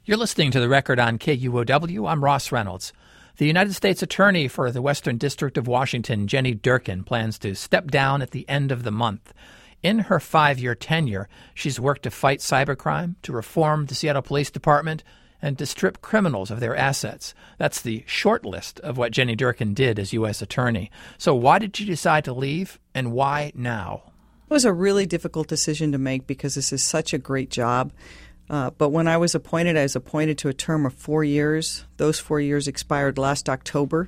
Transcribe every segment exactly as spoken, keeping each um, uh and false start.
You're listening to The Record on K U O W. I'm Ross Reynolds. The United States Attorney for the Western District of Washington, Jenny Durkan, plans to step down at the end of the month. In her five-year tenure, she's worked to fight cybercrime, to reform the Seattle Police Department, and to strip criminals of their assets. That's the short list of what Jenny Durkan did as U S Attorney. So why did she decide to leave, and why now? It was a really difficult decision to make because this is such a great job. Uh, but when I was appointed, I was appointed to a term of four years. Those four years expired last October.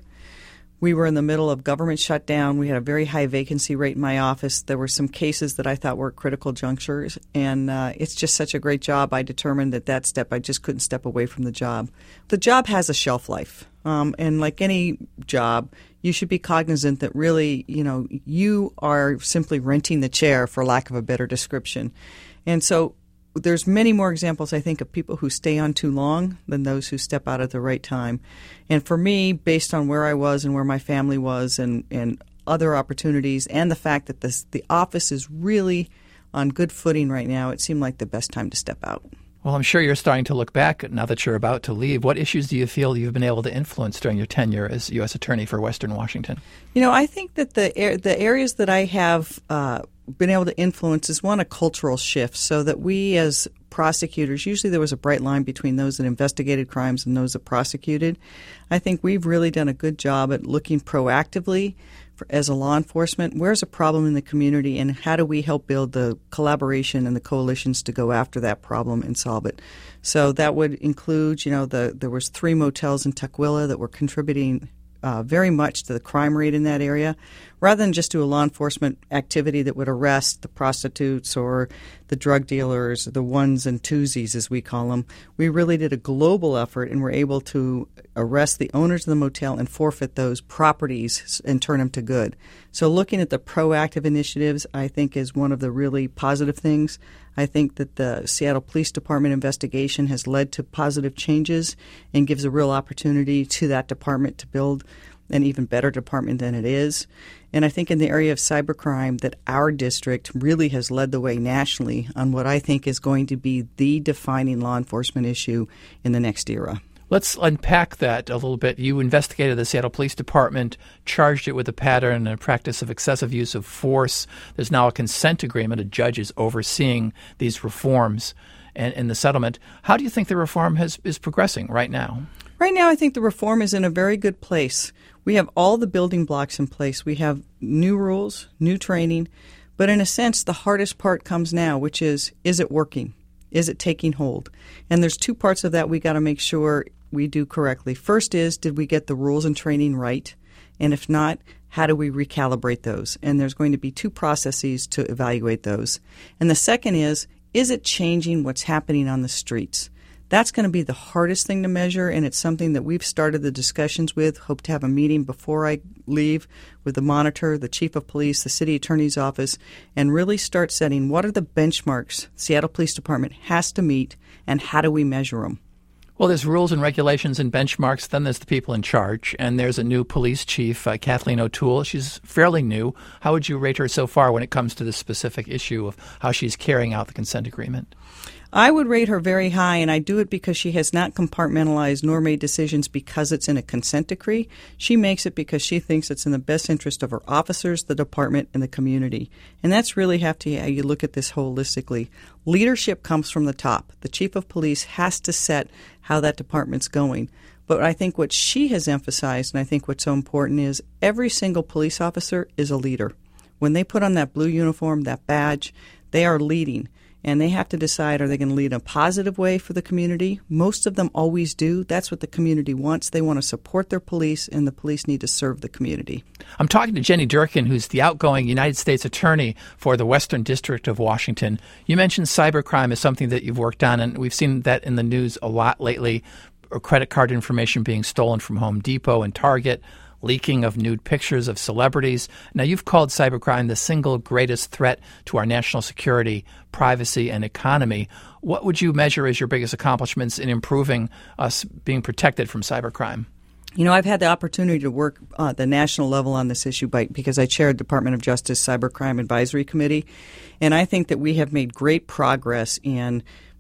We were in the middle of government shutdown. We had a very high vacancy rate in my office. There were some cases that I thought were critical junctures, and uh, it's just such a great job. I determined that that step, I just couldn't step away from the job. The job has a shelf life, um, and like any job, you should be cognizant that really, you know, you are simply renting the chair, for lack of a better description. And so there's many more examples, I think, of people who stay on too long than those who step out at the right time. And for me, based on where I was and where my family was and, and other opportunities and the fact that this, the office is really on good footing right now, it seemed like the best time to step out. Well, I'm sure you're starting to look back now that you're about to leave. What issues do you feel you've been able to influence during your tenure as U S Attorney for Western Washington? You know, I think that the the areas that I have uh, been able to influence is, one, a cultural shift, so that we as prosecutors, usually there was a bright line between those that investigated crimes and those that prosecuted. I think we've really done a good job at looking proactively for, as a law enforcement, where's a problem in the community and how do we help build the collaboration and the coalitions to go after that problem and solve it. So that would include, you know, the there was three motels in Tukwila that were contributing Uh, very much to the crime rate in that area, rather than just do a law enforcement activity that would arrest the prostitutes or the drug dealers, the ones and twosies, as we call them. We really did a global effort and were able to arrest the owners of the motel and forfeit those properties and turn them to good. So looking at the proactive initiatives, I think, is one of the really positive things. I think that the Seattle Police Department investigation has led to positive changes and gives a real opportunity to that department to build an even better department than it is. And I think in the area of cybercrime that our district really has led the way nationally on what I think is going to be the defining law enforcement issue in the next era. Let's unpack that a little bit. You investigated the Seattle Police Department, charged it with a pattern and a practice of excessive use of force. There's now a consent agreement. A judge is overseeing these reforms and, and the settlement. How do you think the reform has, is progressing right now? Right now, I think the reform is in a very good place. We have all the building blocks in place. We have new rules, new training. But in a sense, the hardest part comes now, which is, is it working? Is it taking hold? And there's two parts of that we got to make sure we do correctly. First is, did we get the rules and training right? And if not, how do we recalibrate those? And there's going to be two processes to evaluate those. And the second is, is it changing what's happening on the streets? That's going to be the hardest thing to measure, and it's something that we've started the discussions with. Hope to have a meeting before I leave with the monitor, the chief of police, the city attorney's office, and really start setting what are the benchmarks Seattle Police Department has to meet, and how do we measure them? Well, there's rules and regulations and benchmarks. Then there's the people in charge, and there's a new police chief, uh, Kathleen O'Toole. She's fairly new. How would you rate her so far when it comes to the specific issue of how she's carrying out the consent agreement? I would rate her very high, and I do it because she has not compartmentalized nor made decisions because it's in a consent decree. She makes it because she thinks it's in the best interest of her officers, the department, and the community. And that's really have to how you look at this holistically. Leadership comes from the top. The chief of police has to set how that department's going. But I think what she has emphasized, and I think what's so important, is every single police officer is a leader. When they put on that blue uniform, that badge, they are leading. And they have to decide, are they going to lead in a positive way for the community? Most of them always do. That's what the community wants. They want to support their police, and the police need to serve the community. I'm talking to Jenny Durkan, who's the outgoing United States Attorney for the Western District of Washington. You mentioned cybercrime is something that you've worked on, and we've seen that in the news a lot lately. Credit card information being stolen from Home Depot and Target, leaking of nude pictures of celebrities. Now, you've called cybercrime the single greatest threat to our national security, privacy, and economy. What would you measure as your biggest accomplishments in improving us being protected from cybercrime? You know, I've had the opportunity to work uh, at the national level on this issue by, because I chaired Department of Justice Cybercrime Advisory Committee, and I think that we have made great progress in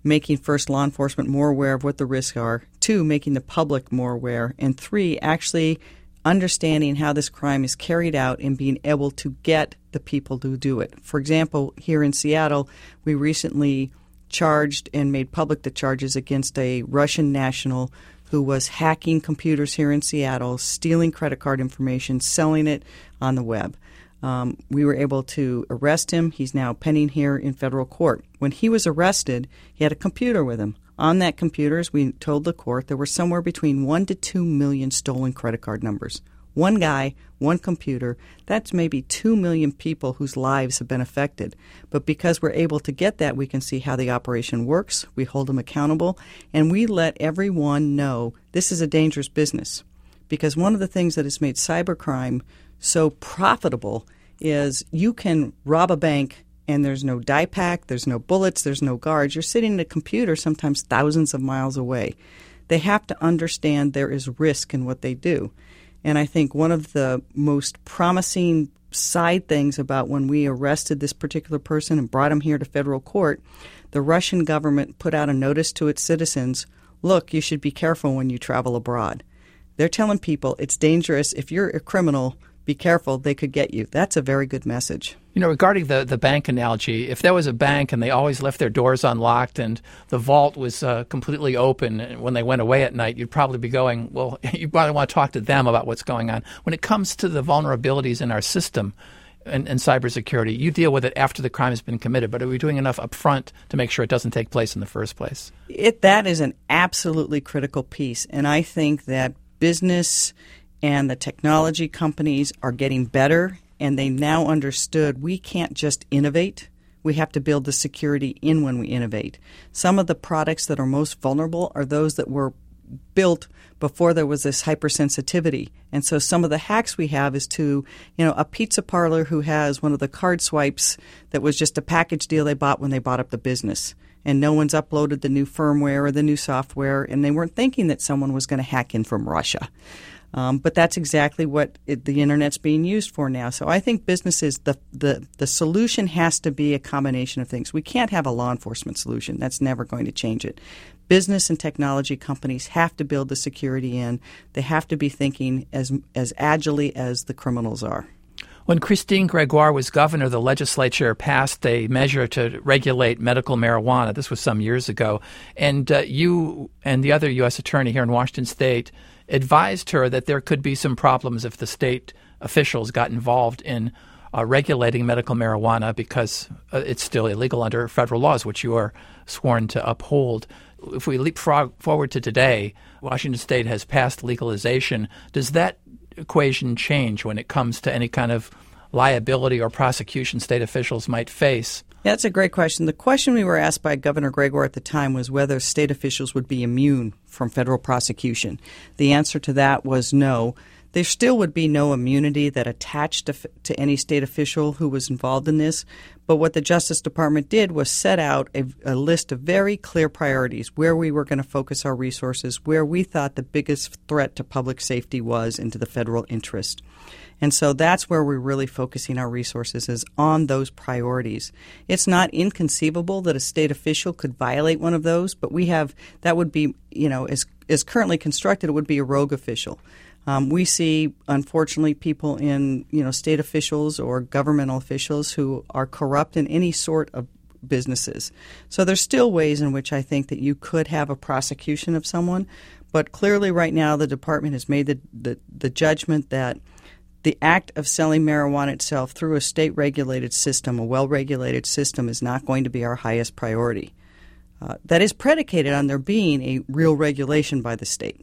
making first law enforcement more aware of what the risks are, two, making the public more aware, and three, actually understanding how this crime is carried out and being able to get the people to do it. For example, here in Seattle, we recently charged and made public the charges against a Russian national who was hacking computers here in Seattle, stealing credit card information, selling it on the web. Um, we were able to arrest him. He's now pending here in federal court. When he was arrested, he had a computer with him. On that computer, as we told the court, there were somewhere between one to two million stolen credit card numbers. One guy, one computer, that's maybe two million people whose lives have been affected. But because we're able to get that, we can see how the operation works, we hold them accountable, and we let everyone know this is a dangerous business. Because one of the things that has made cybercrime so profitable is you can rob a bank and there's no die pack, there's no bullets, there's no guards. You're sitting at a computer sometimes thousands of miles away. They have to understand there is risk in what they do. And I think one of the most promising side things about when we arrested this particular person and brought him here to federal court, the Russian government put out a notice to its citizens, look, you should be careful when you travel abroad. They're telling people it's dangerous. If you're a criminal, be careful, they could get you. That's a very good message. You know, regarding the, the bank analogy, if there was a bank and they always left their doors unlocked and the vault was uh, completely open when they went away at night, you'd probably be going, well, you probably want to talk to them about what's going on. When it comes to the vulnerabilities in our system and, and cybersecurity, you deal with it after the crime has been committed, but are we doing enough up front to make sure it doesn't take place in the first place? It, that is an absolutely critical piece, and I think that business and the technology companies are getting better, and they now understood we can't just innovate. We have to build the security in when we innovate. Some of the products that are most vulnerable are those that were built before there was this hypersensitivity. And so some of the hacks we have is to, you know, a pizza parlor who has one of the card swipes that was just a package deal they bought when they bought up the business. And no one's uploaded the new firmware or the new software, and they weren't thinking that someone was going to hack in from Russia. Um, but that's exactly what it, the Internet's being used for now. So I think businesses, the, the the solution has to be a combination of things. We can't have a law enforcement solution. That's never going to change it. Business and technology companies have to build the security in. They have to be thinking as as agilely as the criminals are. When Christine Gregoire was governor, the legislature passed a measure to regulate medical marijuana. This was some years ago. And uh, you and the other U S attorney here in Washington State advised her that there could be some problems if the state officials got involved in uh, regulating medical marijuana because uh, it's still illegal under federal laws, which you are sworn to uphold. If we leapfrog forward to today, Washington State has passed legalization. Does that equation change when it comes to any kind of liability or prosecution state officials might face? Yeah, that's a great question. The question we were asked by Governor Gregoire at the time was whether state officials would be immune from federal prosecution. The answer to that was no. There still would be no immunity that attached to, to any state official who was involved in this. But what the Justice Department did was set out a, a list of very clear priorities, where we were going to focus our resources, where we thought the biggest threat to public safety was and to the federal interest. And so that's where we're really focusing our resources, is on those priorities. It's not inconceivable that a state official could violate one of those, but we have that would be, you know, as as currently constructed, it would be a rogue official. Um, we see, unfortunately, people in, you know, state officials or governmental officials who are corrupt in any sort of businesses. So there's still ways in which I think that you could have a prosecution of someone, but clearly right now the department has made the, the, the judgment that the act of selling marijuana itself through a state-regulated system, a well-regulated system, is not going to be our highest priority. Uh, that is predicated on there being a real regulation by the state.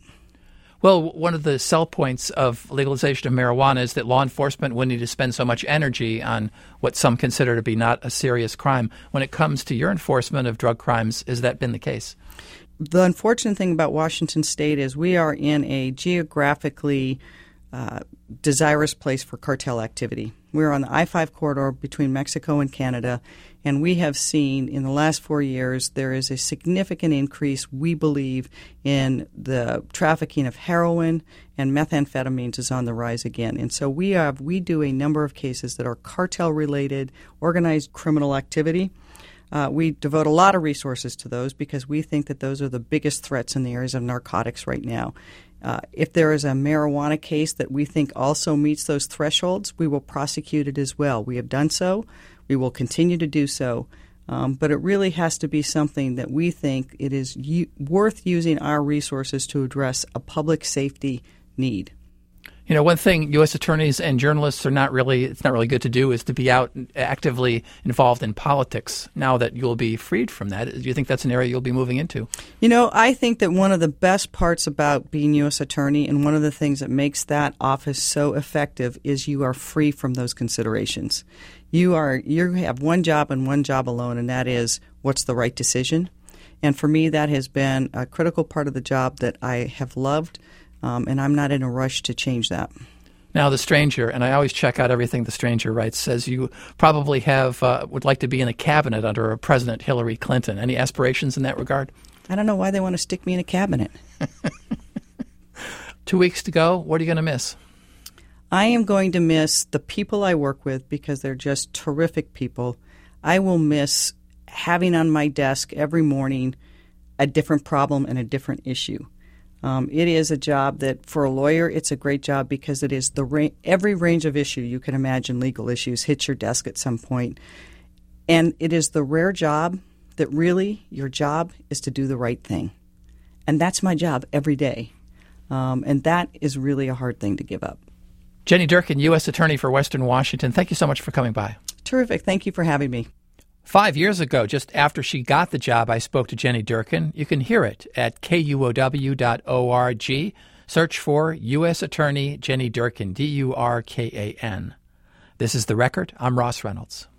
Well, one of the sell points of legalization of marijuana is that law enforcement wouldn't need to spend so much energy on what some consider to be not a serious crime. When it comes to your enforcement of drug crimes, has that been the case? The unfortunate thing about Washington State is we are in a geographically uh, desirous place for cartel activity. We're on the I five corridor between Mexico and Canada, and we have seen in the last four years there is a significant increase, we believe, in the trafficking of heroin, and methamphetamines is on the rise again. And so we have we do a number of cases that are cartel-related, organized criminal activity. Uh, we devote a lot of resources to those because we think that those are the biggest threats in the areas of narcotics right now. Uh, if there is a marijuana case that we think also meets those thresholds, we will prosecute it as well. We have done so. We will continue to do so. Um, but it really has to be something that we think it is u- worth using our resources to address a public safety need. You know, one thing U S attorneys and journalists are not really, it's not really good to do is to be out actively involved in politics. Now that you'll be freed from that, do you think that's an area you'll be moving into? You know, I think that one of the best parts about being U S attorney and one of the things that makes that office so effective is you are free from those considerations. You are you have one job and one job alone, and that is what's the right decision. And for me, that has been a critical part of the job that I have loved. Um, and I'm not in a rush to change that. Now, The Stranger, and I always check out everything The Stranger writes, says you probably have uh, would like to be in a cabinet under President Hillary Clinton. Any aspirations in that regard? I don't know why they want to stick me in a cabinet. Two weeks to go. What are you going to miss? I am going to miss the people I work with because they're just terrific people. I will miss having on my desk every morning a different problem and a different issue. Um, it is a job that, for a lawyer, it's a great job because it is the ra- every range of issue you can imagine, legal issues, hits your desk at some point. And it is the rare job that really your job is to do the right thing. And that's my job every day. Um, and that is really a hard thing to give up. Jenny Durkin, U S Attorney for Western Washington, thank you so much for coming by. Terrific. Thank you for having me. Five years ago, just after she got the job, I spoke to Jenny Durkin. You can hear it at K U O W dot org. Search for U S Attorney Jenny Durkin, D U R K A N. This is The Record. I'm Ross Reynolds.